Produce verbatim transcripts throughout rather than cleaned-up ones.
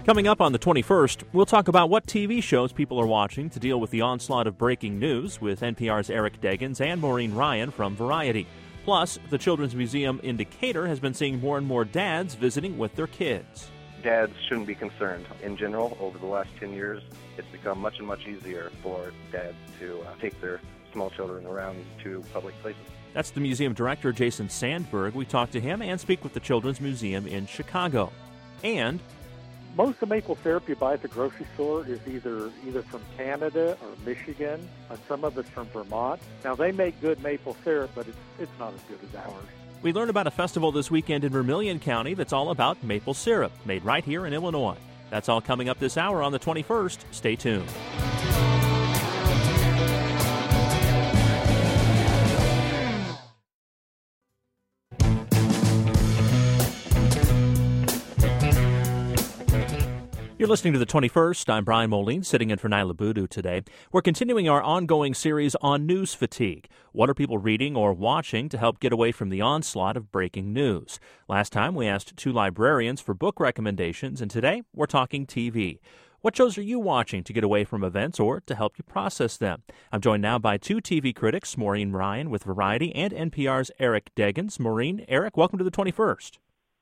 Coming up on the twenty-first, we'll talk about what T V shows people are watching to deal with the onslaught of breaking news with N P R's Eric Deggans and Maureen Ryan from Variety. Plus, the Children's Museum in Decatur has been seeing more and more dads visiting with their kids. Dads shouldn't be concerned. In general, over the last ten years, it's become much and much easier for dads to uh, take their small children around to public places. That's the museum director, Jason Sandberg. We talk to him and speak with the Children's Museum in Chicago. And most of the maple syrup you buy at the grocery store is either either from Canada or Michigan, and some of it's from Vermont. Now, they make good maple syrup, but it's, it's not as good as ours. We learned about a festival this weekend in Vermilion County that's all about maple syrup, made right here in Illinois. That's all coming up this hour on the twenty-first. Stay tuned. You're listening to the twenty-first. I'm Brian Moline, sitting in for Nyla Boodoo today. We're continuing our ongoing series on news fatigue. What are people reading or watching to help get away from the onslaught of breaking news? Last time, we asked two librarians for book recommendations, and today, we're talking T V. What shows are you watching to get away from events or to help you process them? I'm joined now by two T V critics, Maureen Ryan with Variety and N P R's Eric Deggans. Maureen, Eric, welcome to the twenty-first.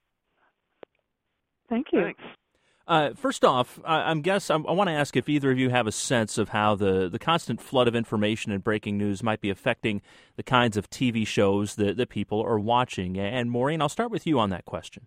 Thank you. Thanks. Uh, first off, I, I'm guess I'm, I want to ask if either of you have a sense of how the, the constant flood of information and breaking news might be affecting the kinds of T V shows that, that people are watching. And Maureen, I'll start with you on that question.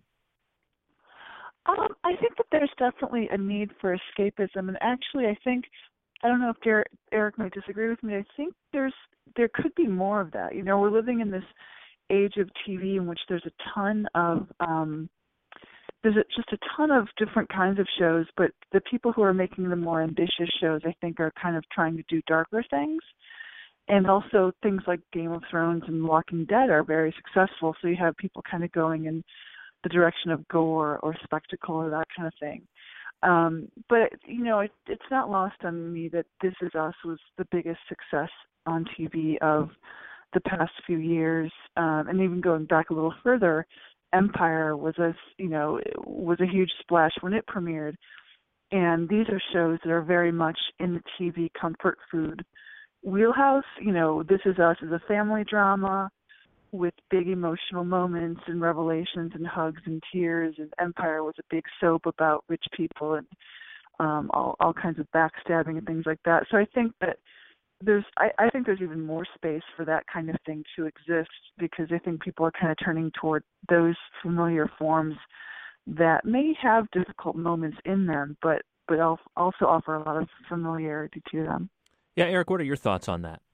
Um, I think that there's definitely a need for escapism, and actually, I think I don't know if Derek, Eric might disagree with me. I think there's there could be more of that. You know, we're living in this age of T V in which there's a ton of um, There's a, just a ton of different kinds of shows, but the people who are making the more ambitious shows, I think, are kind of trying to do darker things. And also things like Game of Thrones and Walking Dead are very successful, so you have people kind of going in the direction of gore or spectacle or that kind of thing. Um, but, you know, it, it's not lost on me that This Is Us was the biggest success on T V of the past few years. Um, and even going back a little further, Empire was a, you know, was a huge splash when it premiered. And these are shows that are very much in the T V comfort food wheelhouse. You know, This Is Us is a family drama with big emotional moments and revelations and hugs and tears. And Empire was a big soap about rich people and um, all, all kinds of backstabbing and things like that. So I think that There's, I, I think there's even more space for that kind of thing to exist because I think people are kind of turning toward those familiar forms that may have difficult moments in them, but but also offer a lot of familiarity to them. Yeah, Eric, what are your thoughts on that?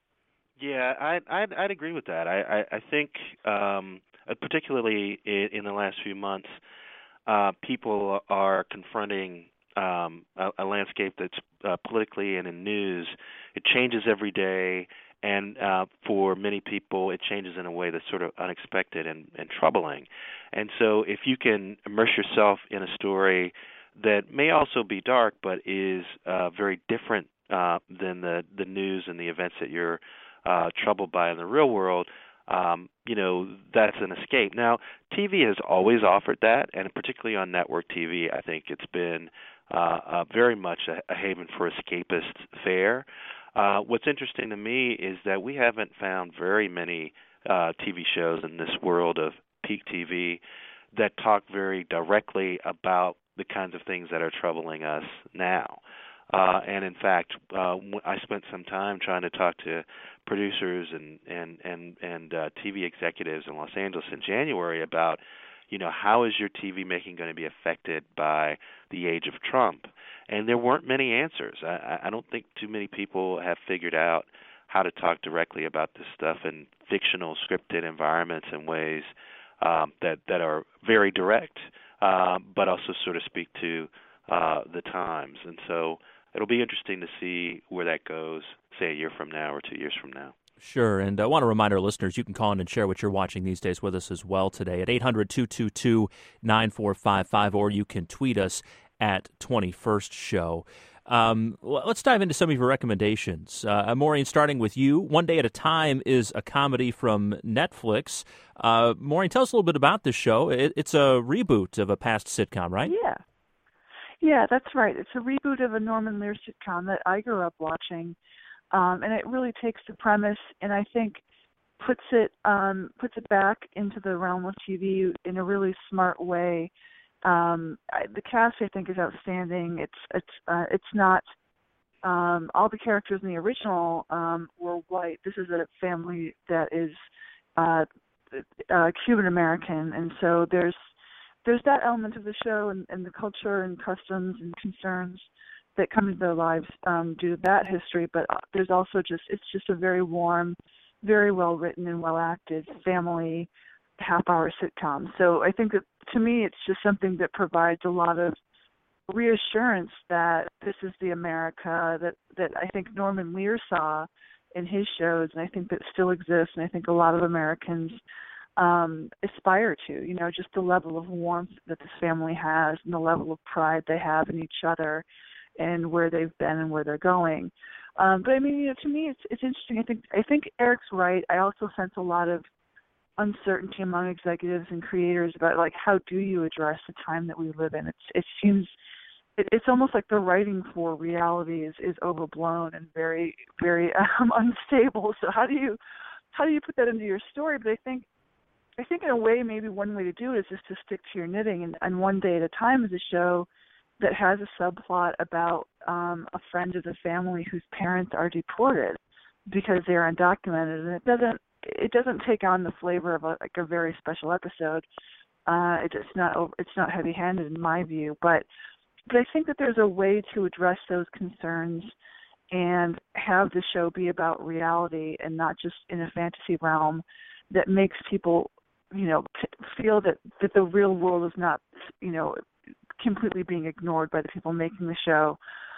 Yeah, I'd, I'd, I'd agree with that. I, I, I think um, particularly in, in the last few months, uh, people are confronting Um, a, a landscape that's uh, politically and in news, it changes every day, and uh, for many people, it changes in a way that's sort of unexpected and, and troubling. And so if you can immerse yourself in a story that may also be dark, but is uh, very different uh, than the, the news and the events that you're uh, troubled by in the real world, Um, you know, that's an escape. Now, T V has always offered that, and particularly on network T V, I think it's been uh, uh, very much a, a haven for escapist fare. Uh, what's interesting to me is that we haven't found very many uh, T V shows in this world of peak T V that talk very directly about the kinds of things that are troubling us now. Uh, and in fact, uh, I spent some time trying to talk to producers and and and and uh, T V executives in Los Angeles in January about, you know, how is your T V making going to be affected by the age of Trump? And there weren't many answers. I, I don't think too many people have figured out how to talk directly about this stuff in fictional, scripted environments in ways um, that that are very direct, uh, but also sort of speak to uh, the times. And so it'll be interesting to see where that goes, say, a year from now or two years from now. Sure, and I want to remind our listeners you can call in and share what you're watching these days with us as well today at eight hundred, two two two, nine four five five, or you can tweet us at twenty-first show. Um, let's dive into some of your recommendations. Uh, Maureen, starting with you, One Day at a Time is a comedy from Netflix. Uh, Maureen, tell us a little bit about this show. It, it's a reboot of a past sitcom, right? Yeah. Yeah, that's right. It's a reboot of a Norman Lear sitcom that I grew up watching, um, and it really takes the premise and I think puts it um, puts it back into the realm of T V in a really smart way. Um, I, the cast, I think, is outstanding. It's it's uh, it's not um, all the characters in the original um, were white. This is a family that is uh, uh, Cuban American, and so there's there's that element of the show and, and the culture and customs and concerns that come into their lives um, due to that history. But there's also just it's just a very warm, very well written and well acted family half hour sitcom. So I think that to me it's just something that provides a lot of reassurance that this is the America that, that I think Norman Lear saw in his shows, and I think that still exists, and I think a lot of Americans um, aspire to, you know, just the level of warmth that this family has and the level of pride they have in each other and where they've been and where they're going. Um, but I mean, you know, to me, it's it's interesting. I think I think Eric's right. I also sense a lot of uncertainty among executives and creators about like how do you address the time that we live in. It's it seems it, it's almost like the writing for reality is, is overblown and very very um, unstable. So how do you how do you put that into your story? But I think I think in a way maybe one way to do it is just to stick to your knitting and, and one day at a time is a show that has a subplot about um, a friend of the family whose parents are deported because they're undocumented, and it doesn't it doesn't take on the flavor of a, like a very special episode. Uh, it, it's not it's not heavy-handed in my view, but but I think that there's a way to address those concerns and have the show be about reality and not just in a fantasy realm that makes people, you know, p- feel that, that the real world is not, you know, completely being ignored by the people making the show.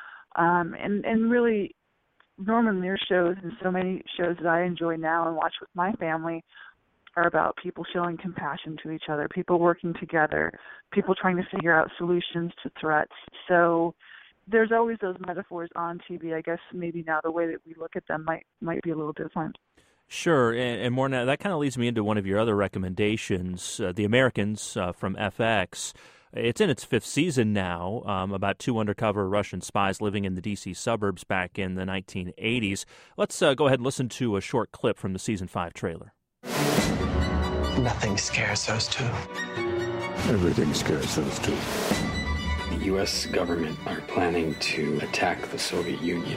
Um, and, and really, Norman Lear shows and so many shows that I enjoy now and watch with my family are about people showing compassion to each other, people working together, people trying to figure out solutions to threats. So there's always those metaphors on T V. I guess maybe now the way that we look at them might might be a little different. Sure, and, and more now, that kind of leads me into one of your other recommendations, uh, The Americans uh, from F X. It's in its fifth season now, um, about two undercover Russian spies living in the D C suburbs back in the nineteen eighties. Let's uh, go ahead and listen to a short clip from the season five trailer. Nothing scares those two. Everything scares those two. The U S government are planning to attack the Soviet Union.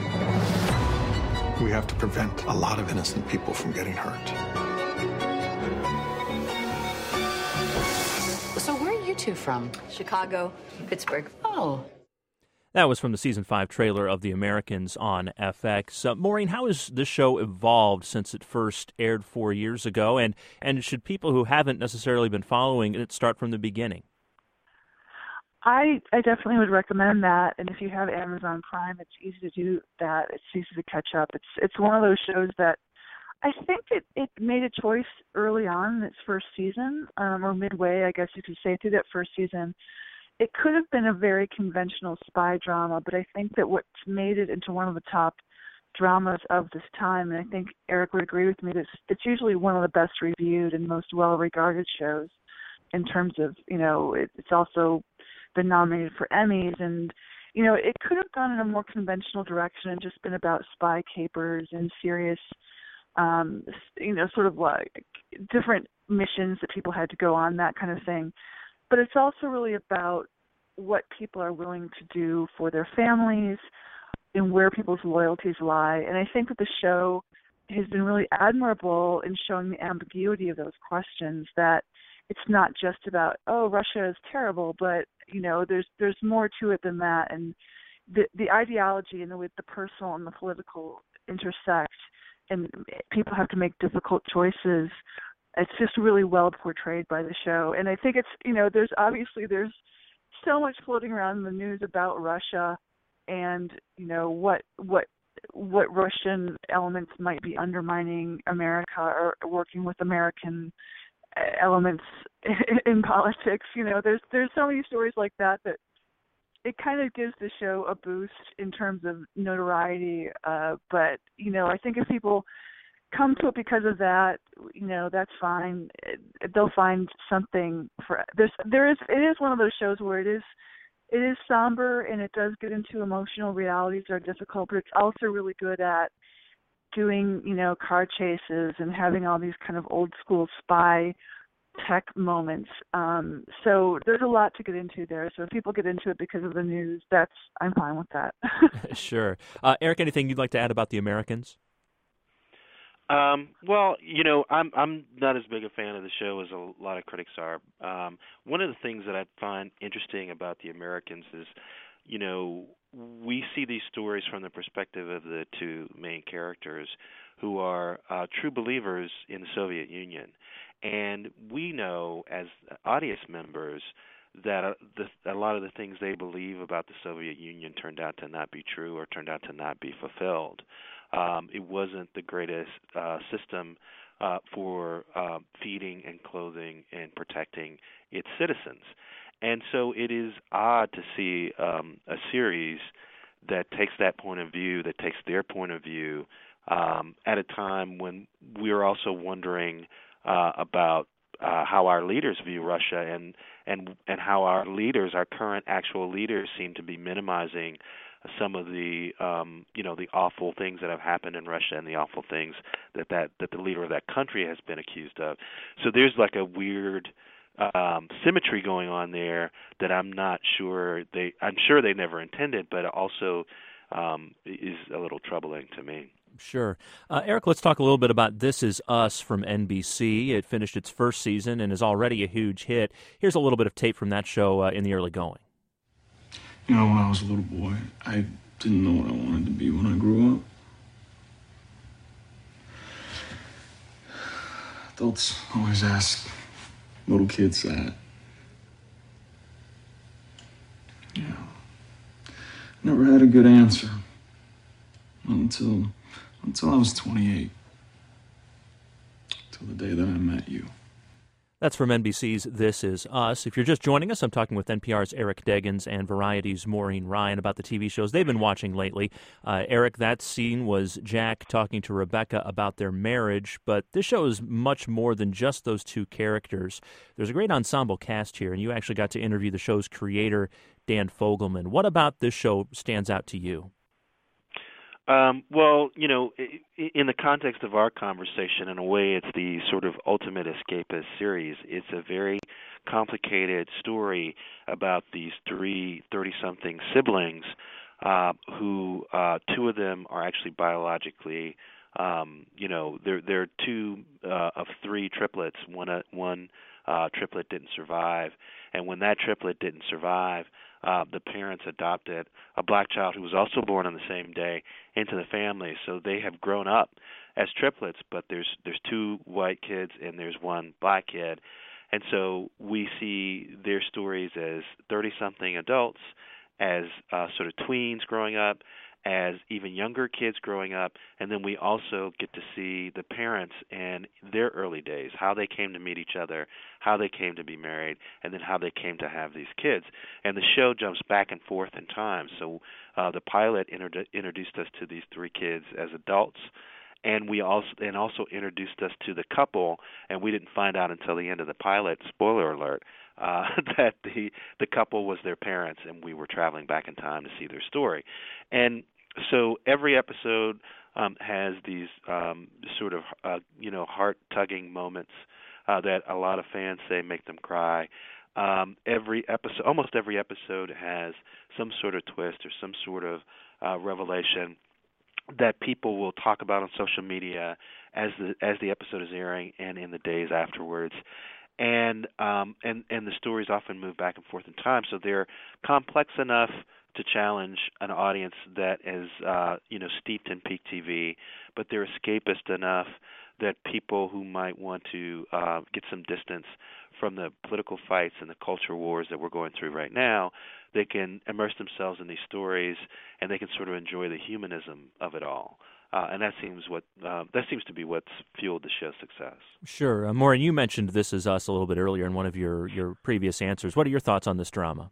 We have to prevent a lot of innocent people from getting hurt. So where are you two from? Chicago, Pittsburgh. Oh. That was from the season five trailer of The Americans on F X. Uh, Maureen, how has this show evolved since it first aired four years ago? And, and should people who haven't necessarily been following it start from the beginning? I, I definitely would recommend that. And if you have Amazon Prime, it's easy to do that. It's easy to catch up. It's it's one of those shows that I think it, it made a choice early on in its first season, um, or midway, I guess you could say, through that first season. It could have been a very conventional spy drama, but I think that what's made it into one of the top dramas of this time, and I think Eric would agree with me, that it's, it's usually one of the best reviewed and most well-regarded shows in terms of, you know, it, it's also been nominated for Emmys, and, you know, it could have gone in a more conventional direction and just been about spy capers and serious, um, you know, sort of like different missions that people had to go on, that kind of thing. But it's also really about what people are willing to do for their families and where people's loyalties lie. And I think that the show has been really admirable in showing the ambiguity of those questions, that it's not just about, oh, Russia is terrible, but, you know, there's there's more to it than that. And the the ideology and the way the personal and the political intersect, and people have to make difficult choices. It's just really well portrayed by the show. And I think it's, you know, there's obviously there's so much floating around in the news about Russia and, you know, what what what Russian elements might be undermining America or working with American elements in politics. You know, there's there's so many stories like that that it kind of gives the show a boost in terms of notoriety. Uh, but, you know, I think if people come to it because of that, you know, that's fine. It, they'll find something for there's there is it is one of those shows where it is it is somber, and it does get into emotional realities that are difficult, but it's also really good at doing, you know, car chases and having all these kind of old school spy tech moments. Um, so there's a lot to get into there. So if people get into it because of the news, that's I'm fine with that. Sure. Uh, Eric, anything you'd like to add about The Americans? Um, well, you know, I'm I'm not as big a fan of the show as a lot of critics are. Um, one of the things that I find interesting about The Americans is, you know, we see these stories from the perspective of the two main characters who are uh, true believers in the Soviet Union. And we know as audience members that uh, the, a lot of the things they believe about the Soviet Union turned out to not be true or turned out to not be fulfilled. Um, it wasn't the greatest uh, system uh, for uh, feeding and clothing and protecting its citizens. And so it is odd to see um, a series that takes that point of view, that takes their point of view, um, at a time when we're also wondering uh, about uh, how our leaders view Russia and, and, and how our leaders, our current actual leaders, seem to be minimizing some of the um, you know the awful things that have happened in Russia and the awful things that, that, that the leader of that country has been accused of. So there's like a weird um, symmetry going on there that I'm not sure they I'm sure they never intended, but also um, is a little troubling to me. Sure. Uh, Eric, let's talk a little bit about This Is Us from N B C. It finished its first season and is already a huge hit. Here's a little bit of tape from that show uh, in the early going. You know, when I was a little boy, I didn't know what I wanted to be when I grew up. Adults always ask little kids that. Yeah. Never had a good answer. Until, until I was twenty-eight. Till the day that I met you. That's from N B C's This Is Us. If you're just joining us, I'm talking with N P R's Eric Deggans and Variety's Maureen Ryan about the T V shows they've been watching lately. Uh, Eric, that scene was Jack talking to Rebecca about their marriage, but this show is much more than just those two characters. There's a great ensemble cast here, and you actually got to interview the show's creator, Dan Fogelman. What about this show stands out to you? Um, well, you know, in the context of our conversation, in a way, it's the sort of ultimate escapist series. It's a very complicated story about these three thirty-something siblings uh, who uh, two of them are actually biologically, um, you know, they're, they're two uh, of three triplets. One, uh, one uh, triplet didn't survive, and when that triplet didn't survive, Uh, the parents adopted a black child who was also born on the same day into the family. So they have grown up as triplets, but there's there's two white kids and there's one black kid. And so we see their stories as thirty-something adults, as uh, sort of tweens growing up, as even younger kids growing up, and then we also get to see the parents and their early days, how they came to meet each other, how they came to be married, and then how they came to have these kids. And the show jumps back and forth in time. So uh, the pilot inter- introduced us to these three kids as adults, and we also and also introduced us to the couple, and we didn't find out until the end of the pilot, spoiler alert, uh, that the the couple was their parents, and we were traveling back in time to see their story. And so every episode um, has these um, sort of uh, you know heart-tugging moments uh, that a lot of fans say make them cry. Um, every episode, almost every episode, has some sort of twist or some sort of uh, revelation that people will talk about on social media as the as the episode is airing and in the days afterwards. And um, and and the stories often move back and forth in time, so they're complex enough to challenge an audience that is, uh, you know, steeped in peak T V, but they're escapist enough that people who might want to uh, get some distance from the political fights and the culture wars that we're going through right now, they can immerse themselves in these stories and they can sort of enjoy the humanism of it all. Uh, and that seems what uh, that seems to be what's fueled the show's success. Sure. Uh, Maureen, you mentioned This Is Us a little bit earlier in one of your, your previous answers. What are your thoughts on this drama?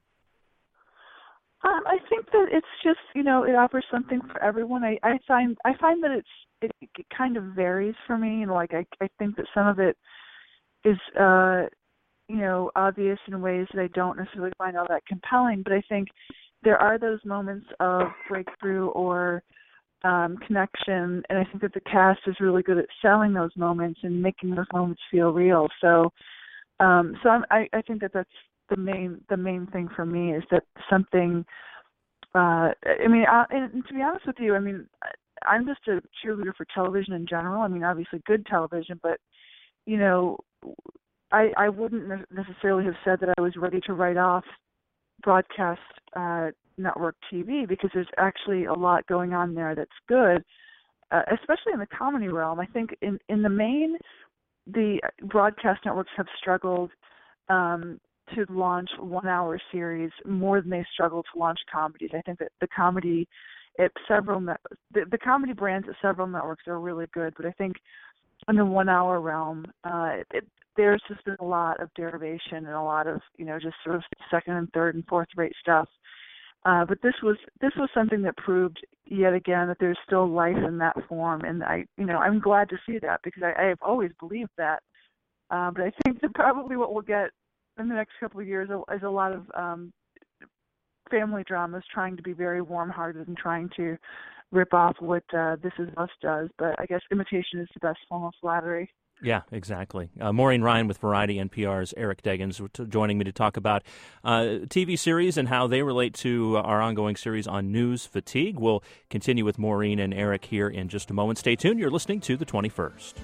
Um, I think that it's just, you know, it offers something for everyone. I, I find I find that it's it, it kind of varies for me. You know, like I I think that some of it is uh you know, obvious in ways that I don't necessarily find all that compelling, but I think there are those moments of breakthrough or um, connection, and I think that the cast is really good at selling those moments and making those moments feel real. So, um, so I'm, I, I think that that's the main the main thing for me is that something. Uh, I mean, I, and to be honest with you, I mean, I'm just a cheerleader for television in general. I mean, obviously good television, but you know, I I wouldn't necessarily have said that I was ready to write off broadcast uh, network T V because there's actually a lot going on there that's good, uh, especially in the comedy realm. I think in, in the main, the broadcast networks have struggled um, to launch one-hour series more than they struggle to launch comedies. I think that the comedy at several net- the, the comedy brands at several networks are really good, but I think in the one-hour realm, uh, it, there's just been a lot of derivation and a lot of, you know, just sort of second and third and fourth rate stuff. Uh, but this was this was something that proved yet again that there's still life in that form, and I, you know, I'm glad to see that because I, I have always believed that. Uh, but I think that probably what we'll get in the next couple of years is a lot of um, family dramas trying to be very warm-hearted and trying to rip off what uh, This Is Us does. But I guess imitation is the best form of flattery. Yeah, exactly. Uh, Maureen Ryan with Variety, N P R's Eric Deggans, joining me to talk about uh, T V series and how they relate to our ongoing series on news fatigue. We'll continue with Maureen and Eric here in just a moment. Stay tuned. You're listening to The twenty-first.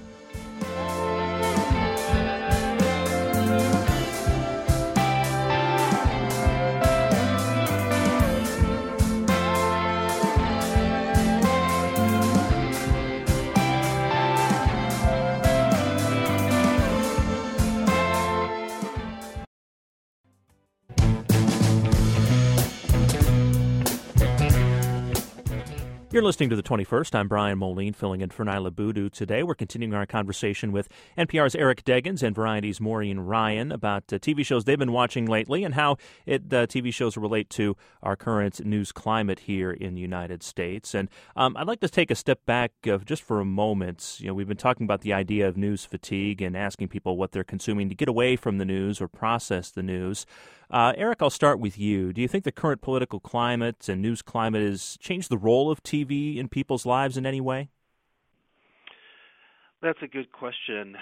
You're listening to The twenty-first. I'm Brian Moline, filling in for Nyla Boodoo today. We're continuing our conversation with N P R's Eric Deggans and Variety's Maureen Ryan about uh, T V shows they've been watching lately and how it, uh, T V shows relate to our current news climate here in the United States. And um, I'd like to take a step back uh, just for a moment. You know, we've been talking about the idea of news fatigue and asking people what they're consuming to get away from the news or process the news. Uh, Eric, I'll start with you. Do you think the current political climate and news climate has changed the role of T V in people's lives in any way? That's a good question.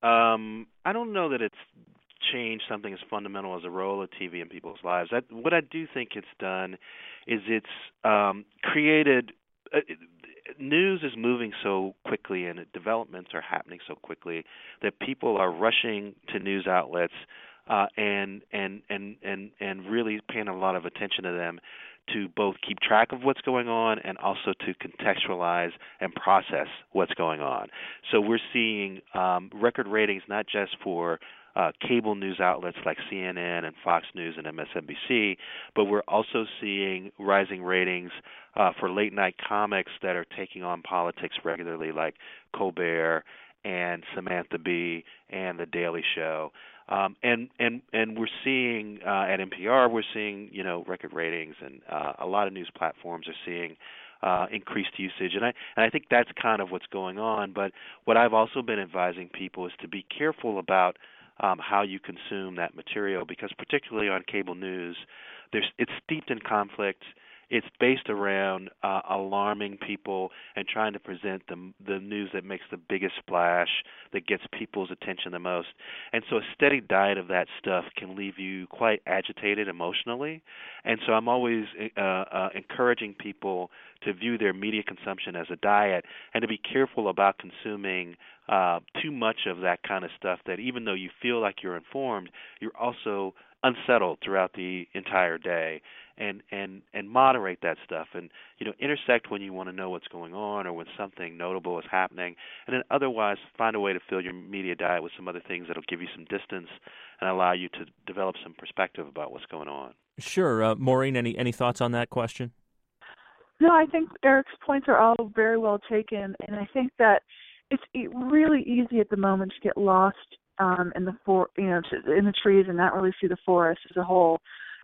Um, I don't know that it's changed something as fundamental as the role of T V in people's lives. I, what I do think it's done is it's um, created uh, – news is moving so quickly and developments are happening so quickly that people are rushing to news outlets Uh, and and and and and really paying a lot of attention to them to both keep track of what's going on and also to contextualize and process what's going on. So we're seeing um, record ratings not just for uh, cable news outlets like C N N and Fox News and M S N B C, but we're also seeing rising ratings uh, for late-night comics that are taking on politics regularly, like Colbert and Samantha Bee and The Daily Show. Um, and, and and we're seeing uh, at N P R, we're seeing, you know, record ratings, and uh, a lot of news platforms are seeing uh, increased usage. And I and I think that's kind of what's going on. But what I've also been advising people is to be careful about um, how you consume that material, because particularly on cable news, there's it's steeped in conflict. It's based around uh, alarming people and trying to present the the news that makes the biggest splash, that gets people's attention the most. And so a steady diet of that stuff can leave you quite agitated emotionally. And so I'm always uh, uh, encouraging people to view their media consumption as a diet and to be careful about consuming uh, too much of that kind of stuff, that even though you feel like you're informed, you're also unsettled throughout the entire day. And, and and moderate that stuff, and you know intersect when you want to know what's going on or when something notable is happening, and then otherwise find a way to fill your media diet with some other things that'll give you some distance and allow you to develop some perspective about what's going on. Sure, uh, Maureen. Any any thoughts on that question? No, I think Eric's points are all very well taken, and I think that it's really easy at the moment to get lost um, in the for you know in the trees and not really see the forest as a whole.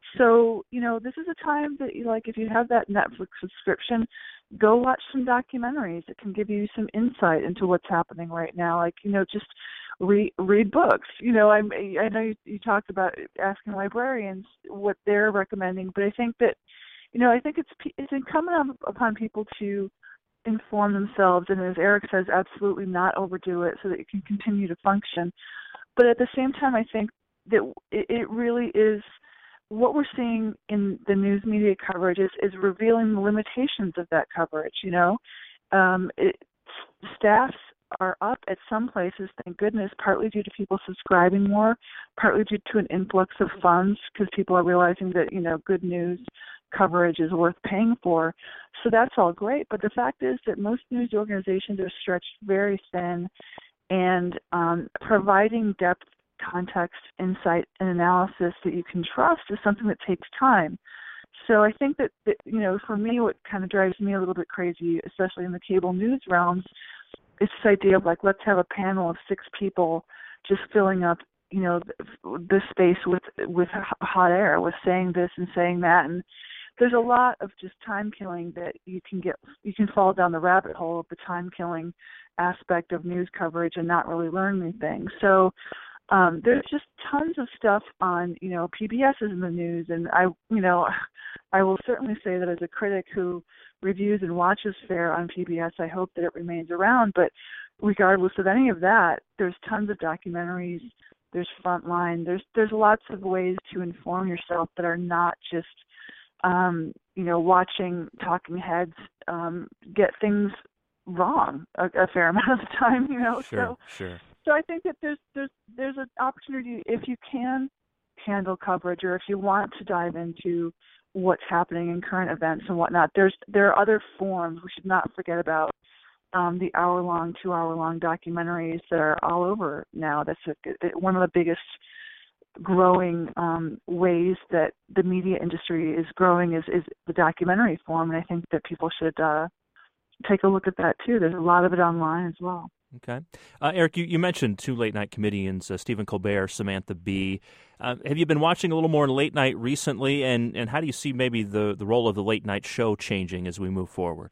So, you know, this is a time that, you like, if you have that Netflix subscription, go watch some documentaries that can give you some insight into what's happening right now. Like, you know, just read read books. You know, I'm, I know you, you talked about asking librarians what they're recommending, but I think that, you know, I think it's it's incumbent upon people to inform themselves, and as Eric says, absolutely not overdo it so that it can continue to function. But at the same time, I think that it, it really is what we're seeing in the news media coverage is, is revealing the limitations of that coverage. You know, um, it, staffs are up at some places, thank goodness, partly due to people subscribing more, partly due to an influx of funds because people are realizing that, you know, good news coverage is worth paying for. So that's all great. But the fact is that most news organizations are stretched very thin, and um, providing depth, context, insight, and analysis that you can trust is something that takes time. So I think that, that, you know, for me, what kind of drives me a little bit crazy, especially in the cable news realms, is this idea of, like, let's have a panel of six people just filling up, you know, this space with with hot air, with saying this and saying that. And there's a lot of just time killing that you can get, you can fall down the rabbit hole of the time killing aspect of news coverage and not really learn anything. So um, there's just tons of stuff on, you know, P B S is in the news, and I, you know, I will certainly say that as a critic who reviews and watches FAIR on P B S, I hope that it remains around. But regardless of any of that, there's tons of documentaries, there's Frontline, there's there's lots of ways to inform yourself that are not just, um, you know, watching talking heads um, get things wrong a, a fair amount of the time, you know. Sure, so, sure. So I think that there's there's there's an opportunity, if you can handle coverage, or if you want to dive into what's happening in current events and whatnot. There's there are other forms. We should not forget about um, the hour-long, two-hour-long documentaries that are all over now. That's a, one of the biggest growing um, ways that the media industry is growing is, is the documentary form, and I think that people should uh, take a look at that too. There's a lot of it online as well. Okay. Uh, Eric, you, you mentioned two late-night comedians, uh, Stephen Colbert, Samantha Bee. Uh, have you been watching a little more late night recently, and, and how do you see maybe the, the role of the late-night show changing as we move forward?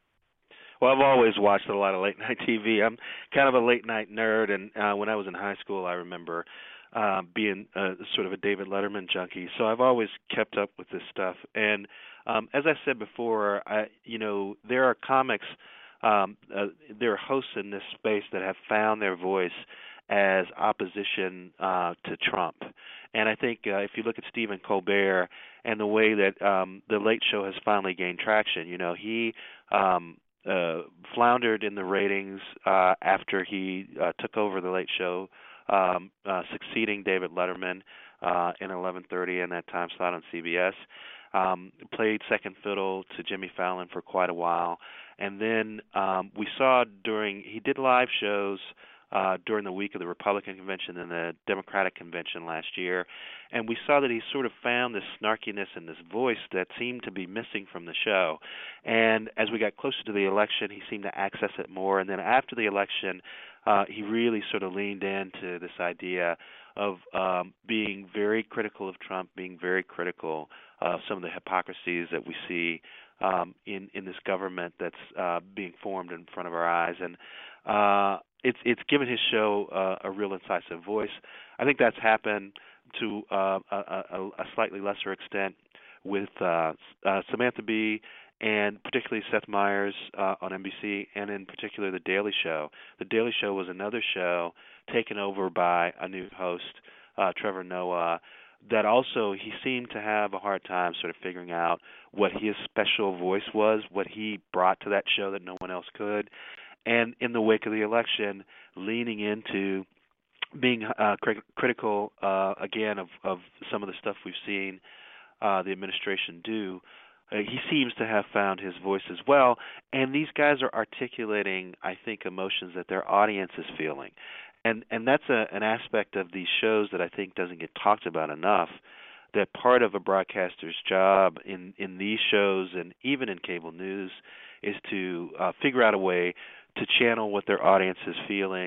Well, I've always watched a lot of late-night T V. I'm kind of a late-night nerd, and uh, when I was in high school, I remember uh, being uh, sort of a David Letterman junkie. So I've always kept up with this stuff. And um, as I said before, I, you know, there are comics Um, uh, there are hosts in this space that have found their voice as opposition uh, to Trump. And I think uh, if you look at Stephen Colbert and the way that um, The Late Show has finally gained traction, you know, he um, uh, floundered in the ratings uh, after he uh, took over The Late Show, um, uh, succeeding David Letterman uh, in eleven thirty in that time slot on C B S. Um, played second fiddle to Jimmy Fallon for quite a while. And then um, we saw during, he did live shows uh, during the week of the Republican convention and the Democratic convention last year. And we saw that he sort of found this snarkiness and this voice that seemed to be missing from the show. And as we got closer to the election, he seemed to access it more. And then after the election, uh, he really sort of leaned into this idea of um, being very critical of Trump, being very critical of some of the hypocrisies that we see um, in in this government that's uh, being formed in front of our eyes, and uh, it's it's given his show uh, a real incisive voice. I think that's happened to uh, a, a, a slightly lesser extent with uh, uh, Samantha Bee, and particularly Seth Meyers uh, on N B C, and in particular The Daily Show. The Daily Show was another show taken over by a new host, uh, Trevor Noah, that also he seemed to have a hard time sort of figuring out what his special voice was, what he brought to that show that no one else could. And in the wake of the election, leaning into being uh, cri- critical, uh, again, of, of some of the stuff we've seen uh, the administration do. Uh, he seems to have found his voice as well, and these guys are articulating, I think, emotions that their audience is feeling. And and that's a, an aspect of these shows that I think doesn't get talked about enough, that part of a broadcaster's job in, in these shows and even in cable news is to uh, figure out a way to channel what their audience is feeling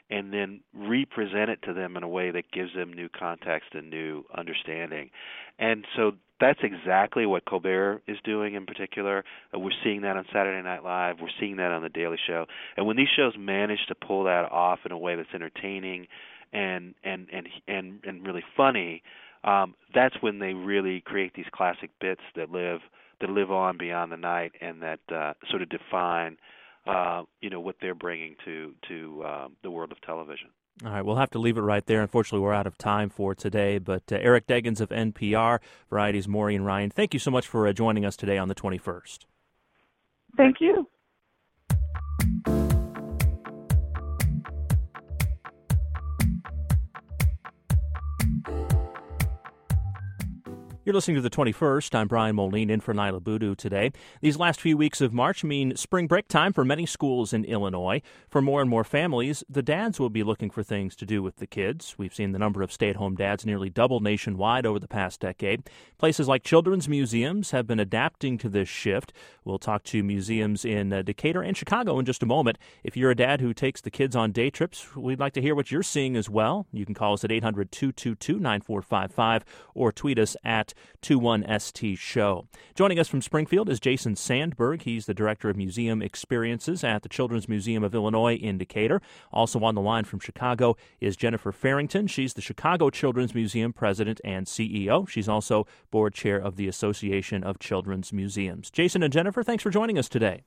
and then represent it to them in a way that gives them new context and new understanding. And so that's exactly what Colbert is doing in particular. Uh, we're seeing that on Saturday Night Live. We're seeing that on The Daily Show. And when these shows manage to pull that off in a way that's entertaining and and and and, and really funny, um, that's when they really create these classic bits that live that live on beyond the night and that uh, sort of define Uh, you know, what they're bringing to to um, the world of television. All right, we'll have to leave it right there. Unfortunately, we're out of time for today. But uh, Eric Deggans of N P R, Variety's Maureen Ryan, thank you so much for uh, joining us today on the twenty-first. Thank you. You're listening to the twenty-first. I'm Brian Moline in for Nyla Boodoo today. These last few weeks of March mean spring break time for many schools in Illinois. For more and more families, the dads will be looking for things to do with the kids. We've seen the number of stay-at-home dads nearly double nationwide over the past decade. Places like children's museums have been adapting to this shift. We'll talk to museums in uh, Decatur and Chicago in just a moment. If you're a dad who takes the kids on day trips, we'd like to hear what you're seeing as well. You can call us at eight hundred, two two two, nine four five five or tweet us at twenty-one S T Show. Joining us from Springfield is Jason Sandberg. He's the Director of Museum Experiences at the Children's Museum of Illinois in Decatur. Also on the line from Chicago is Jennifer Farrington. She's the Chicago Children's Museum President and C E O. She's also Board Chair of the Association of Children's Museums. Jason and Jennifer, thanks for joining us today.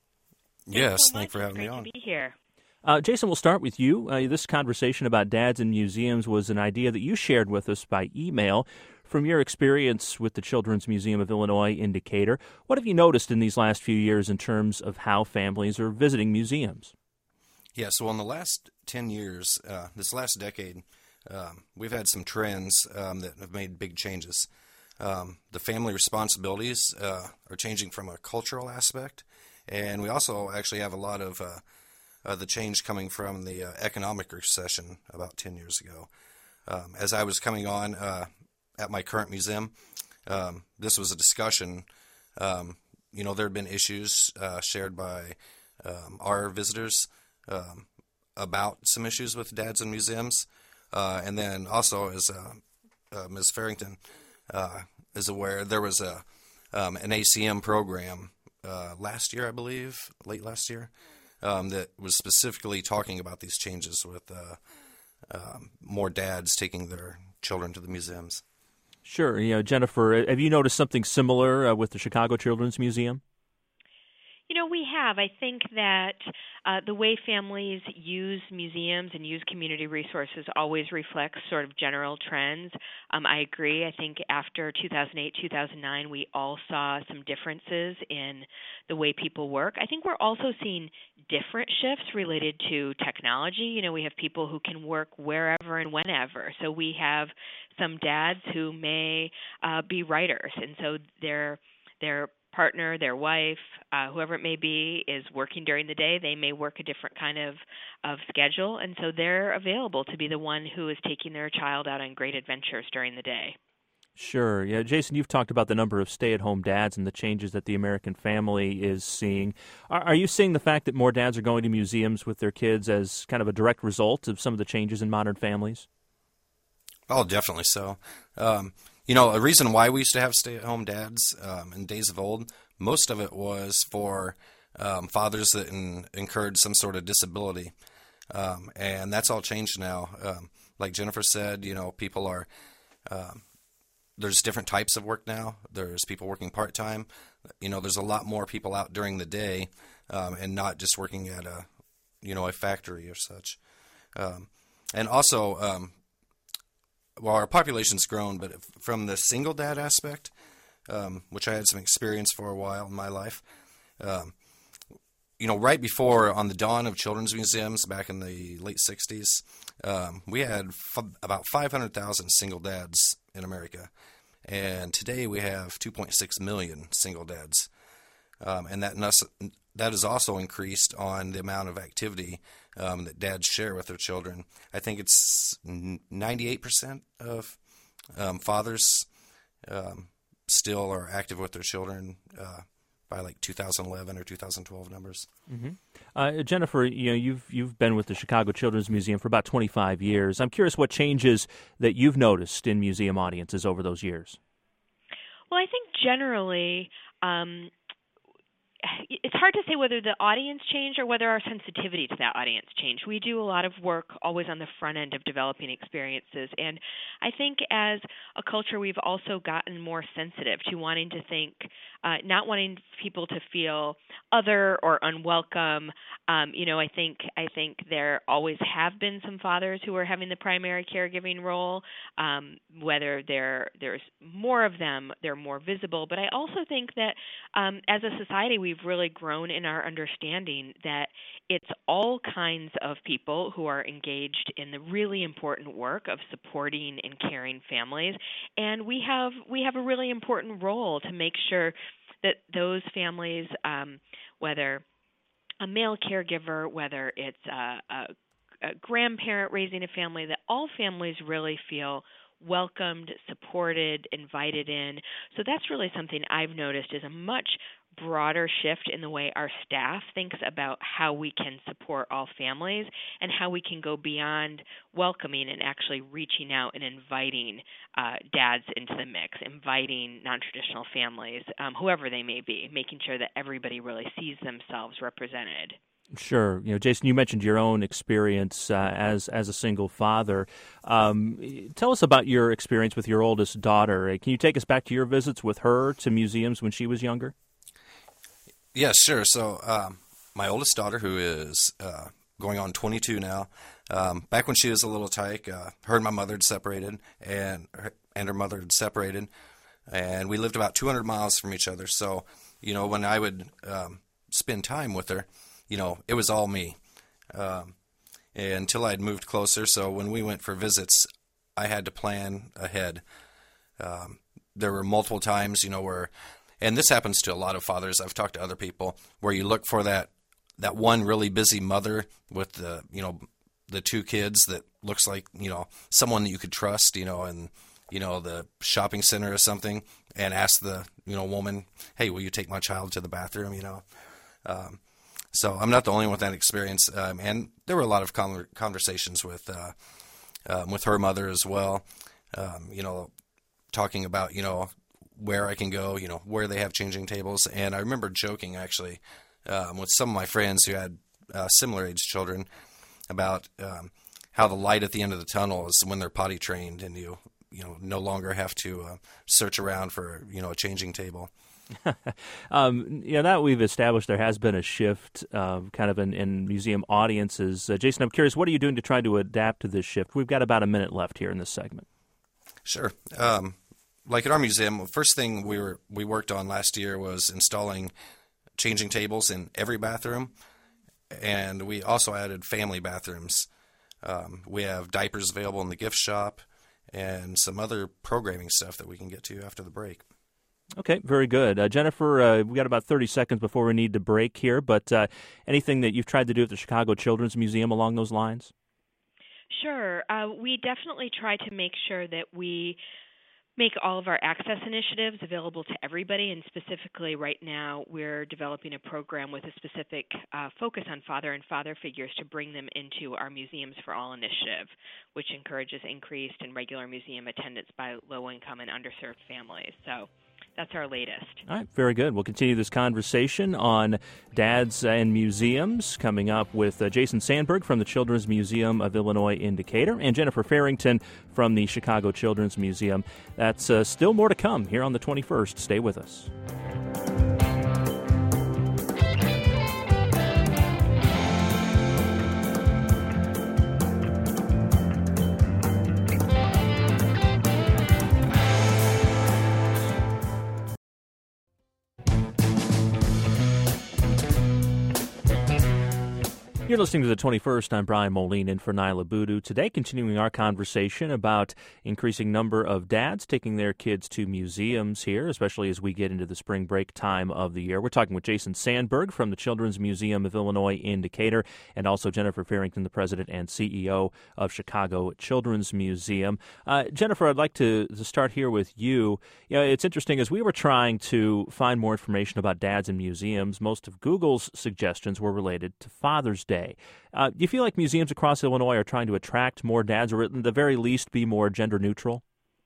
Yes, thanks so thanks for having me on. Great to be here. Uh, Jason, we'll start with you. Uh, this conversation about dads in museums was an idea that you shared with us by email. From your experience with the Children's Museum of Illinois in Decatur, what have you noticed in these last few years in terms of how families are visiting museums? Yeah, so in the last ten years, uh, this last decade, um, we've had some trends um, that have made big changes. Um, the family responsibilities uh, are changing from a cultural aspect, and we also actually have a lot of uh, uh, the change coming from the uh, economic recession about ten years ago. Um, as I was coming on uh, at my current museum, um, this was a discussion. Um, you know, there had been issues uh, shared by um, our visitors um, about some issues with dads in museums. Uh, and then also, as uh, uh, Miz Farrington uh, is aware, there was a um, an A C M program uh, last year, I believe, late last year, um, that was specifically talking about these changes with uh, uh, more dads taking their children to the museums. Sure. You know, Jennifer, have you noticed something similar uh, with the Chicago Children's Museum? You know, we have. I think that uh, the way families use museums and use community resources always reflects sort of general trends. Um, I agree. I think after two thousand eight, two thousand nine, we all saw some differences in the way people work. I think we're also seeing different shifts related to technology. You know, we have people who can work wherever and whenever. So we have some dads who may uh, be writers, and so they're they're partner, their wife, uh, whoever it may be, is working during the day. They may work a different kind of, of schedule, and so they're available to be the one who is taking their child out on great adventures during the day. Sure. Yeah, Jason, you've talked about the number of stay-at-home dads and the changes that the American family is seeing. Are, are you seeing the fact that more dads are going to museums with their kids as kind of a direct result of some of the changes in modern families? Oh, definitely so. Um, you know, a reason why we used to have stay-at-home dads um, in days of old, most of it was for um, fathers that in, incurred some sort of disability. Um, and that's all changed now. Um, like Jennifer said, you know, people are, um, there's different types of work now. There's people working part-time. You know, there's a lot more people out during the day um, and not just working at a, you know, a factory or such. Um, and also, um, well, our population's grown, but from the single dad aspect, um, which I had some experience for a while in my life, um, you know, right before, on the dawn of children's museums back in the late sixties, um, we had f- about five hundred thousand single dads in America. And today we have two point six million single dads. Um, and that that is also increased on the amount of activity um, that dads share with their children. I think it's ninety-eight percent of um, fathers um, still are active with their children uh, by like two thousand eleven or two thousand twelve numbers. Mm-hmm. Uh, Jennifer, you know, you've you've been with the Chicago Children's Museum for about twenty-five years. I'm curious what changes that you've noticed in museum audiences over those years. Well, I think generally um, it's hard to say whether the audience changed or whether our sensitivity to that audience changed. We do a lot of work always on the front end of developing experiences, and I think as a culture we've also gotten more sensitive to wanting to think, uh, not wanting people to feel other or unwelcome. Um, you know, I think I think there always have been some fathers who are having the primary caregiving role. Um, whether there there's more of them, they're more visible. But I also think that um, as a society, we've really grown in our understanding that it's all kinds of people who are engaged in the really important work of supporting and caring families, and we have we have a really important role to make sure that those families, um, whether a male caregiver, whether it's a, a, a grandparent raising a family, that all families really feel welcomed, supported, invited in. So that's really something I've noticed is a much broader shift in the way our staff thinks about how we can support all families and how we can go beyond welcoming and actually reaching out and inviting uh, dads into the mix, inviting non-traditional families, um, whoever they may be, making sure that everybody really sees themselves represented. Sure. You know, Jason, you mentioned your own experience uh, as as a single father. Um, tell us about your experience with your oldest daughter. Can you take us back to your visits with her to museums when she was younger? Yeah, sure. So um, my oldest daughter, who is uh, going on twenty-two now, um, back when she was a little tyke, uh, her and my mother had separated, and her, and her mother had separated, and we lived about two hundred miles from each other. So, you know, when I would um, spend time with her, you know, it was all me um, until I had moved closer. So when we went for visits, I had to plan ahead. Um, there were multiple times, you know, where, and this happens to a lot of fathers, I've talked to other people, where you look for that, that one really busy mother with the, you know, the two kids that looks like, you know, someone that you could trust, you know, in, you know, the shopping center or something, and ask the, you know, woman, hey, will you take my child to the bathroom, you know? Um, So I'm not the only one with that experience, um, and there were a lot of con- conversations with uh, um, with her mother as well. Um, you know, talking about you know where I can go, you know where they have changing tables, and I remember joking actually um, with some of my friends who had uh, similar age children about um, how the light at the end of the tunnel is when they're potty trained, and you you know no longer have to uh, search around for you know a changing table. um, you know, now that we've established there has been a shift uh, kind of in, in museum audiences. Uh, Jason, I'm curious, what are you doing to try to adapt to this shift? We've got about a minute left here in this segment. Sure. Um, like at our museum, the first thing we were we worked on last year was installing changing tables in every bathroom, and we also added family bathrooms. Um, we have diapers available in the gift shop and some other programming stuff that we can get to after the break. Okay, very good. Uh, Jennifer, uh, we've got about thirty seconds before we need to break here, but uh, anything that you've tried to do at the Chicago Children's Museum along those lines? Sure. Uh, we definitely try to make sure that we make all of our access initiatives available to everybody, and specifically right now we're developing a program with a specific uh, focus on father and father figures to bring them into our Museums for All initiative, which encourages increased and regular museum attendance by low-income and underserved families. So that's our latest. All right, very good. We'll continue this conversation on dads and museums coming up with uh, Jason Sandberg from the Children's Museum of Illinois in Decatur and Jennifer Farrington from the Chicago Children's Museum. That's uh, still more to come here on the twenty-first. Stay with us. You're listening to the twenty-first. I'm Brian Moline in for Nyla Boodoo. Today, continuing our conversation about increasing number of dads taking their kids to museums here, especially as we get into the spring break time of the year. We're talking with Jason Sandberg from the Children's Museum of Illinois in Decatur, and also Jennifer Farrington, the president and C E O of Chicago Children's Museum. Uh, Jennifer, I'd like to, to start here with you. You know, it's interesting, as we were trying to find more information about dads in museums, most of Google's suggestions were related to Father's Day. Uh, do you feel like museums across Illinois are trying to attract more dads, or at the very least be more gender neutral?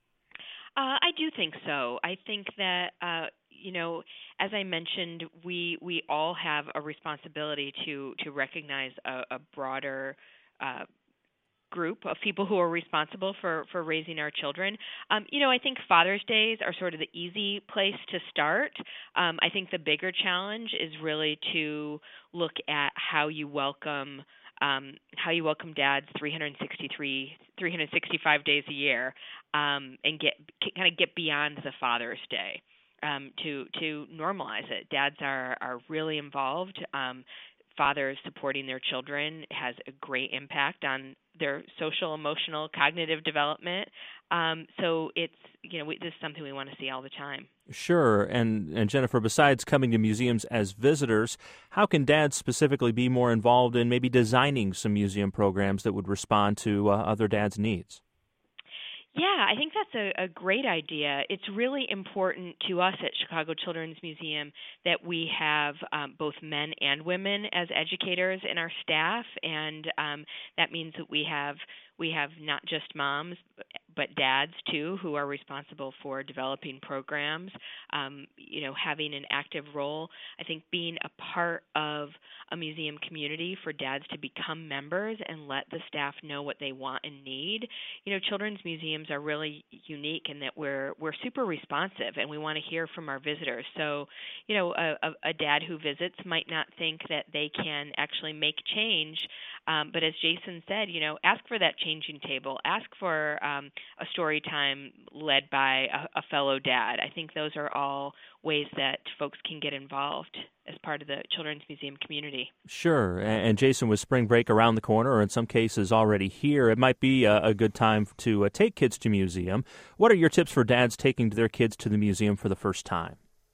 Uh, I do think so. I think that, uh, you know, as I mentioned, we we all have a responsibility to, to recognize a, a broader uh group of people who are responsible for, for raising our children. Um, you know, I think Father's Days are sort of the easy place to start. Um, I think the bigger challenge is really to look at how you welcome um, how you welcome dads three hundred sixty-three, three hundred sixty-five days a year, um, and get kind of get beyond the Father's Day um, to to normalize it. Dads are are really involved. Um, fathers supporting their children has a great impact on their social, emotional, cognitive development. Um, so it's, you know, we, this is something we want to see all the time. Sure. And, and Jennifer, besides coming to museums as visitors, how can dads specifically be more involved in maybe designing some museum programs that would respond to uh, other dads' needs? Yeah, I think that's a, a great idea. It's really important to us at Chicago Children's Museum that we have um, both men and women as educators in our staff, and um, that means that we have we have not just moms, but dads too, who are responsible for developing programs. Um, you know, having an active role. I think being a part of a museum community for dads to become members and let the staff know what they want and need. You know, children's museums are really unique in that we're we're super responsive, and we want to hear from our visitors. So, you know, a, a, a dad who visits might not think that they can actually make change, um, but as Jason said, you know, ask for that changing table. Ask for um, a story time led by a, a fellow dad. I think those are all ways that folks can get involved as part of the Children's Museum community. Sure. And Jason, with spring break around the corner, or in some cases already here, it might be a, a good time to uh, take kids to museum. What are your tips for dads taking their kids to the museum for the first time?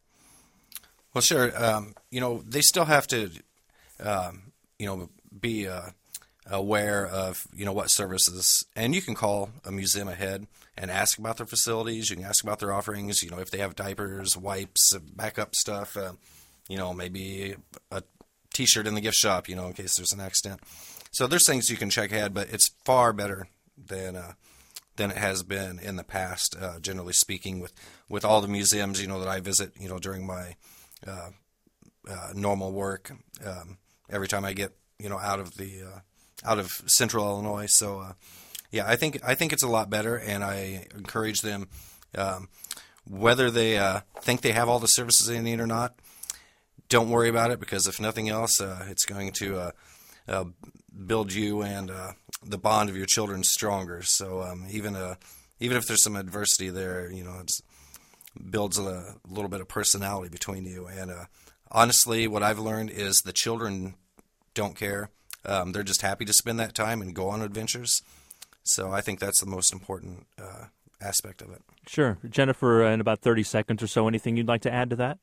Well, sure. Um, you know, they still have to, um, you know, be uh, aware of, you know, what services, and you can call a museum ahead and ask about their facilities. You can ask about their offerings, you know, if they have diapers, wipes, backup stuff, uh, you know, maybe a T-shirt in the gift shop, you know, in case there's an accident. So there's things you can check ahead, but it's far better than uh, than it has been in the past, uh, generally speaking, with, with all the museums, you know, that I visit, you know, during my uh, uh, normal work, um, every time I get, you know, out of the uh, out of Central Illinois. So, uh, yeah, I think I think it's a lot better, and I encourage them, um, whether they uh, think they have all the services they need or not, don't worry about it, because if nothing else, uh, it's going to uh, uh, build you and uh, the bond of your children stronger. So um, even uh, even if there's some adversity there, you know, it builds a little bit of personality between you. And uh, honestly, what I've learned is the children don't care. Um, they're just happy to spend that time and go on adventures. So I think that's the most important uh, aspect of it. Sure. Jennifer, in about thirty seconds or so, anything you'd like to add to that?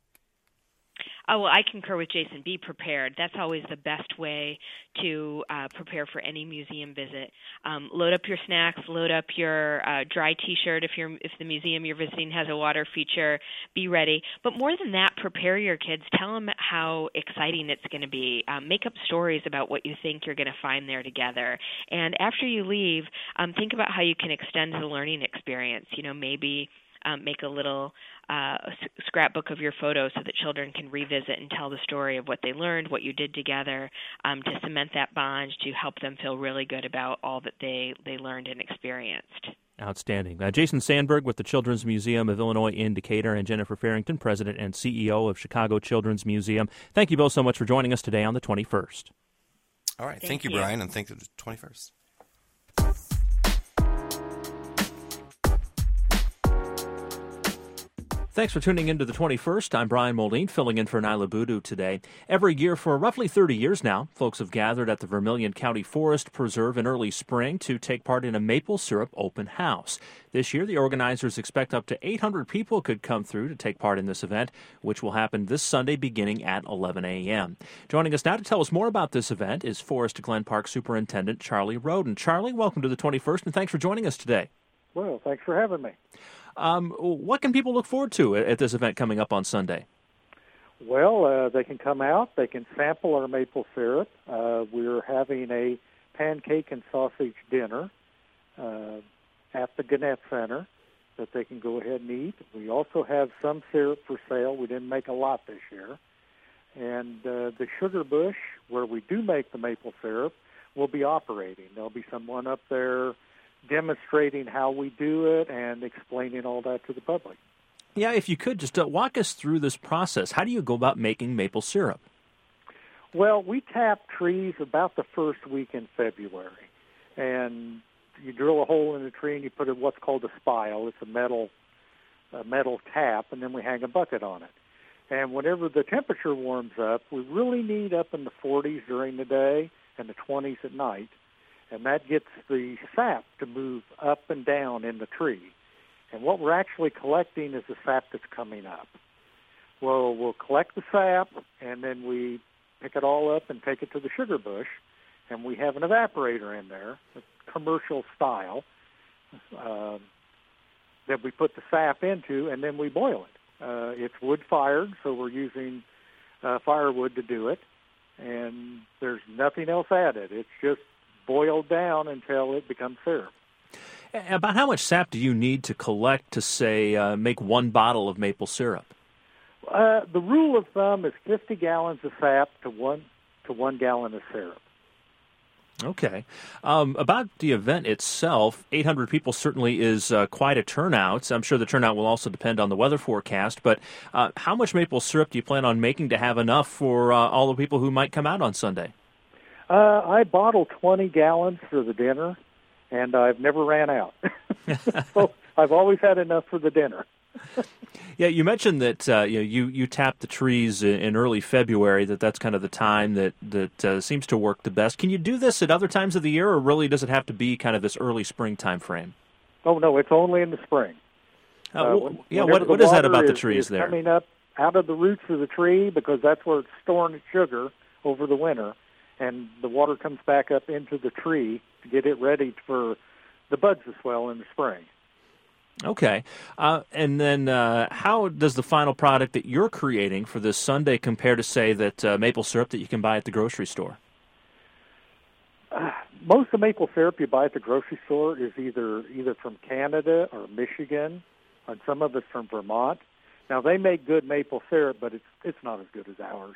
Oh, well, I concur with Jason. Be prepared. That's always the best way to uh, prepare for any museum visit. Um, load up your snacks. Load up your uh, dry T-shirt if you're if the museum you're visiting has a water feature. Be ready. But more than that, prepare your kids. Tell them how exciting it's going to be. Um, make up stories about what you think you're going to find there together. And after you leave, um, think about how you can extend the learning experience. You know, maybe um, make a little Uh, scrapbook of your photos so that children can revisit and tell the story of what they learned, what you did together, um, to cement that bond, to help them feel really good about all that they, they learned and experienced. Outstanding. Uh, Jason Sandberg with the Children's Museum of Illinois in Decatur, and Jennifer Farrington, President and C E O of Chicago Children's Museum. Thank you both so much for joining us today on the twenty-first. All right. Thank, thank you, you, Brian, and thank you, the twenty-first. Thanks for tuning in to the twenty-first. I'm Brian Moline, filling in for Nyla Boodoo today. Every year for roughly thirty years now, folks have gathered at the Vermilion County Forest Preserve in early spring to take part in a maple syrup open house. This year, the organizers expect up to eight hundred people could come through to take part in this event, which will happen this Sunday beginning at eleven a.m. Joining us now to tell us more about this event is Forest Glen Park Superintendent Charlie Roden. Charlie, welcome to the twenty-first, and thanks for joining us today. Well, thanks for having me. Um, what can people look forward to at this event coming up on Sunday? Well, uh, they can come out. They can sample our maple syrup. Uh, we're having a pancake and sausage dinner uh, at the Gannett Center that they can go ahead and eat. We also have some syrup for sale. We didn't make a lot this year. And uh, the sugar bush, where we do make the maple syrup, will be operating. There'll be someone up there demonstrating how we do it and explaining all that to the public. Yeah, if you could, just uh, walk us through this process. How do you go about making maple syrup? Well, we tap trees about the first week in February. And you drill a hole in the tree and you put in what's called a spile. It's a metal, a metal tap, and then we hang a bucket on it. And whenever the temperature warms up, we really need up in the forties during the day and the twenties at night. And that gets the sap to move up and down in the tree. And what we're actually collecting is the sap that's coming up. Well, we'll collect the sap, and then we pick it all up and take it to the sugar bush, and we have an evaporator in there, a commercial style, uh, that we put the sap into, and then we boil it. Uh, it's wood-fired, so we're using uh, firewood to do it, and there's nothing else added. It's just boiled down until it becomes syrup. About how much sap do you need to collect to, say, uh, make one bottle of maple syrup? Uh, the rule of thumb is fifty gallons of sap to one to one gallon of syrup. Okay. Um, about the event itself, eight hundred people certainly is uh, quite a turnout. I'm sure the turnout will also depend on the weather forecast, but uh, how much maple syrup do you plan on making to have enough for uh, all the people who might come out on Sunday? Uh, I bottle twenty gallons for the dinner, and I've never ran out. So I've always had enough for the dinner. Yeah, you mentioned that uh, you know, you you tap the trees in, in early February. That that's kind of the time that that uh, seems to work the best. Can you do this at other times of the year, or really does it have to be kind of this early spring time frame? Oh no, it's only in the spring. Uh, uh, when, yeah, what what is that about the trees is there? Coming up out of the roots of the tree, because that's where it's storing its sugar over the winter. And the water comes back up into the tree to get it ready for the buds to swell in the spring. Okay. Uh, and then uh, how does the final product that you're creating for this Sunday compare to, say, that uh, maple syrup that you can buy at the grocery store? Uh, most of the maple syrup you buy at the grocery store is either either from Canada or Michigan, and some of it's from Vermont. Now, they make good maple syrup, but it's it's not as good as ours.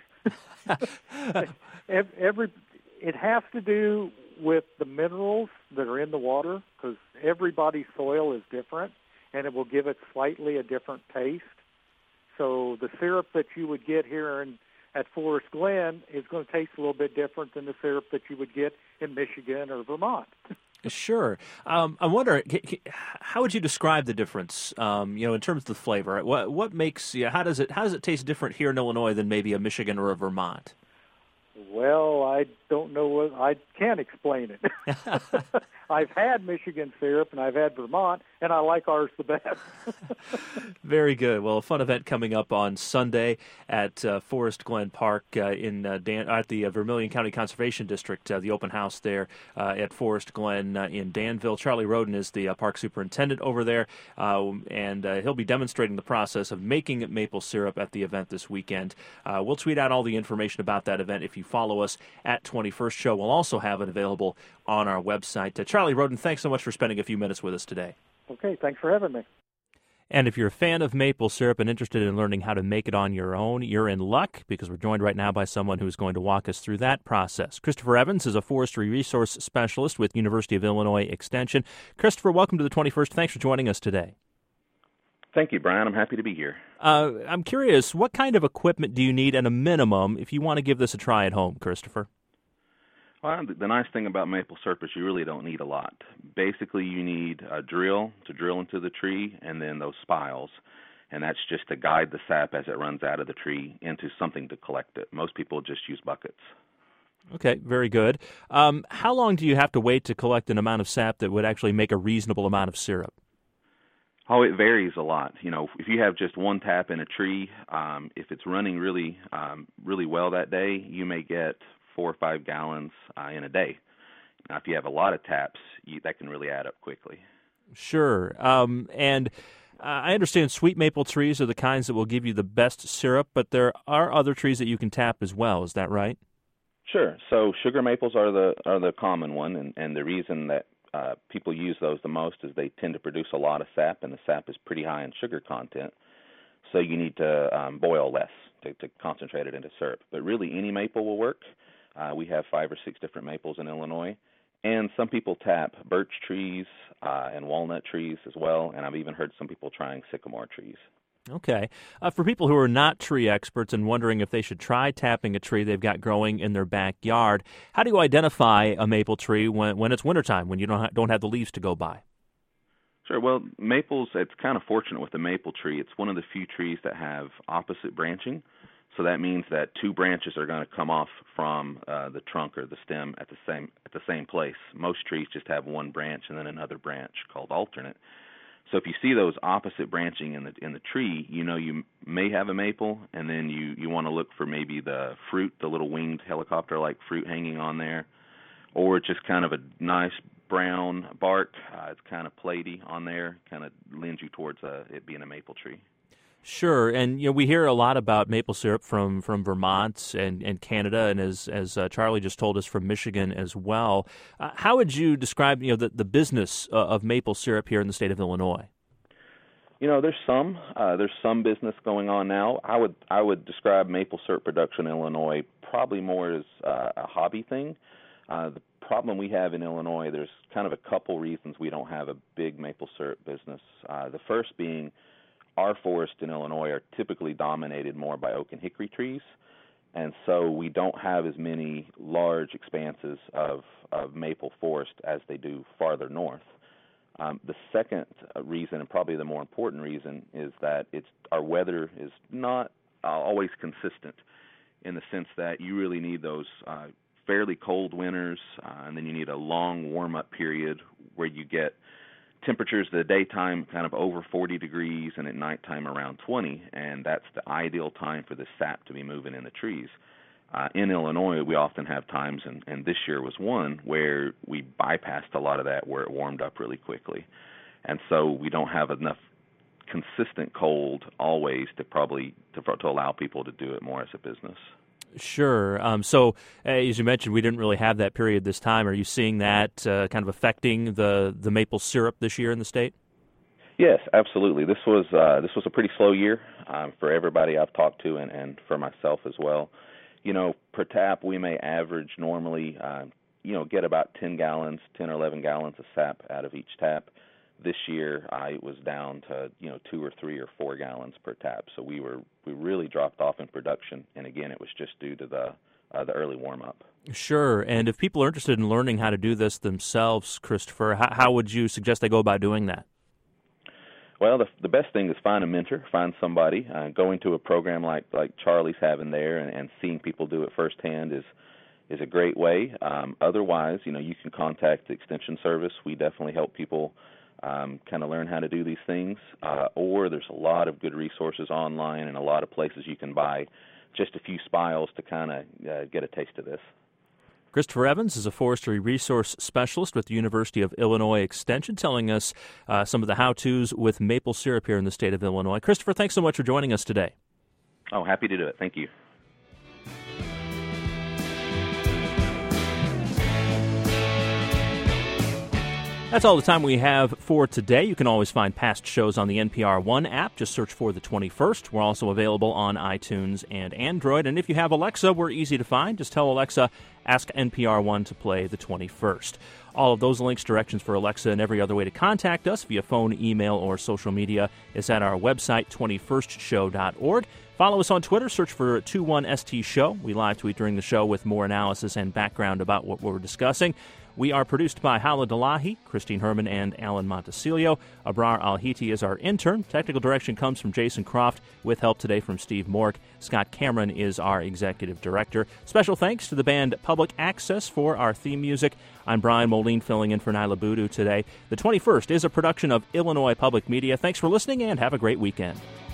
Every it has to do with the minerals that are in the water, because everybody's soil is different, and it will give it slightly a different taste. So the syrup that you would get here in, at Forest Glen is going to taste a little bit different than the syrup that you would get in Michigan or Vermont. Sure. Um, I wonder, how would you describe the difference? Um, you know, in terms of the flavor, what what makes? You know, how does it how does it taste different here in Illinois than maybe a Michigan or a Vermont? Well, I don't know what I can't explain it. I've had Michigan syrup and I've had Vermont, and I like ours the best. Very good. Well, a fun event coming up on Sunday at uh, Forest Glen Park uh, in uh, Dan- at the uh, Vermilion County Conservation District. Uh, the open house there uh, at Forest Glen uh, in Danville. Charlie Roden is the uh, park superintendent over there, uh, and uh, he'll be demonstrating the process of making maple syrup at the event this weekend. Uh, we'll tweet out all the information about that event if you follow us at twenty-first Show. We'll also have it available on our website. Uh, Charlie Roden, thanks so much for spending a few minutes with us today. Okay, thanks for having me. And if you're a fan of maple syrup and interested in learning how to make it on your own, you're in luck, because we're joined right now by someone who's going to walk us through that process. Christopher Evans is a forestry resource specialist with University of Illinois Extension. Christopher, welcome to the twenty-first. Thanks for joining us today. Thank you, Brian. I'm happy to be here. Uh, I'm curious, what kind of equipment do you need at a minimum if you want to give this a try at home, Christopher? Well, the nice thing about maple syrup is you really don't need a lot. Basically, you need a drill to drill into the tree, and then those spiles. and that's just to guide the sap as it runs out of the tree into something to collect it. Most people just use buckets. Okay, very good. Um, how long do you have to wait to collect an amount of sap that would actually make a reasonable amount of syrup? Oh, it varies a lot. You know, if you have just one tap in a tree, um, if it's running really, um, really well that day, you may get four or five gallons uh, in a day. Now, if you have a lot of taps, you, that can really add up quickly. Sure. Um, and uh, I understand sweet maple trees are the kinds that will give you the best syrup, but there are other trees that you can tap as well. Is that right? Sure. So sugar maples are the are the common one, and, and the reason that uh, people use those the most is they tend to produce a lot of sap, and the sap is pretty high in sugar content. So you need to um, boil less to, to concentrate it into syrup. But really, any maple will work. Uh, we have five or six different maples in Illinois, and some people tap birch trees uh, and walnut trees as well, and I've even heard some people trying sycamore trees. Okay. Uh, for people who are not tree experts and wondering if they should try tapping a tree they've got growing in their backyard, how do you identify a maple tree when, when it's wintertime, when you don't ha- don't have the leaves to go by? Sure. Well, maples, it's kind of fortunate with the maple tree. It's one of the few trees that have opposite branching. So that means that two branches are going to come off from uh, the trunk or the stem at the same at the same place. Most trees just have one branch and then another branch called alternate. So if you see those opposite branching in the in the tree, you know you may have a maple, and then you, you want to look for maybe the fruit, the little winged helicopter-like fruit hanging on there, or just kind of a nice brown bark. Uh, it's kind of platy on there, kind of lends you towards uh, it being a maple tree. Sure, and you know we hear a lot about maple syrup from, from Vermont and, and Canada, and as as uh, Charlie just told us, from Michigan as well. Uh, how would you describe you know the, the business uh, of maple syrup here in the state of Illinois? You know, there's some uh, there's some business going on now. I would I would describe maple syrup production in Illinois probably more as uh, a hobby thing. Uh, the problem we have in Illinois, there's kind of a couple reasons we don't have a big maple syrup business. Uh, the first being our forests in Illinois are typically dominated more by oak and hickory trees, and so we don't have as many large expanses of, of maple forest as they do farther north. Um, the second reason, and probably the more important reason, is that it's our weather is not uh, always consistent in the sense that you really need those uh, fairly cold winters, uh, and then you need a long warm-up period where you get temperatures at the daytime kind of over forty degrees and at nighttime around twenty, and that's the ideal time for the sap to be moving in the trees. Uh, in Illinois, we often have times, and, and this year was one, where we bypassed a lot of that where it warmed up really quickly. And so we don't have enough consistent cold always to probably to, to allow people to do it more as a business. Sure. Um, so, uh, as you mentioned, we didn't really have that period this time. Are you seeing that uh, kind of affecting the, the maple syrup this year in the state? Yes, absolutely. This was uh, this was a pretty slow year um, for everybody I've talked to, and, and for myself as well. You know, per tap, we may average normally, uh, you know, get about ten gallons, ten or eleven gallons of sap out of each tap. This year, uh, it was down to, you know, two or three or four gallons per tap. So we were we really dropped off in production, and again, it was just due to the uh, the early warm up. Sure. And if people are interested in learning how to do this themselves, Christopher, how, how would you suggest they go about doing that? Well, the, the best thing is find a mentor, find somebody. Uh, going to a program like, like Charlie's having there and, and seeing people do it firsthand is is a great way. Um, otherwise, you know, you can contact the Extension Service. We definitely help people um, kind of learn how to do these things. Uh, or there's a lot of good resources online and a lot of places you can buy just a few spiles to kind of uh, get a taste of this. Christopher Evans is a forestry resource specialist with the University of Illinois Extension, telling us uh, some of the how-tos with maple syrup here in the state of Illinois. Christopher, thanks so much for joining us today. Oh, happy to do it. Thank you. That's all the time we have for today. You can always find past shows on the N P R One app. Just search for The twenty-first. We're also available on iTunes and Android. And if you have Alexa, we're easy to find. Just tell Alexa, ask N P R One to play The twenty-first. All of those links, directions for Alexa, and every other way to contact us via phone, email, or social media is at our website, twenty-first show dot org. Follow us on Twitter. Search for twenty-one S T Show. We live tweet during the show with more analysis and background about what we're discussing. We are produced by Hala Delahi, Christine Herman, and Alan Montesilio. Abrar Al-Hiti is our intern. Technical direction comes from Jason Croft, with help today from Steve Mork. Scott Cameron is our executive director. Special thanks to the band Public Access for our theme music. I'm Brian Moline, filling in for Nyla Boodoo today. The twenty-first is a production of Illinois Public Media. Thanks for listening, and have a great weekend.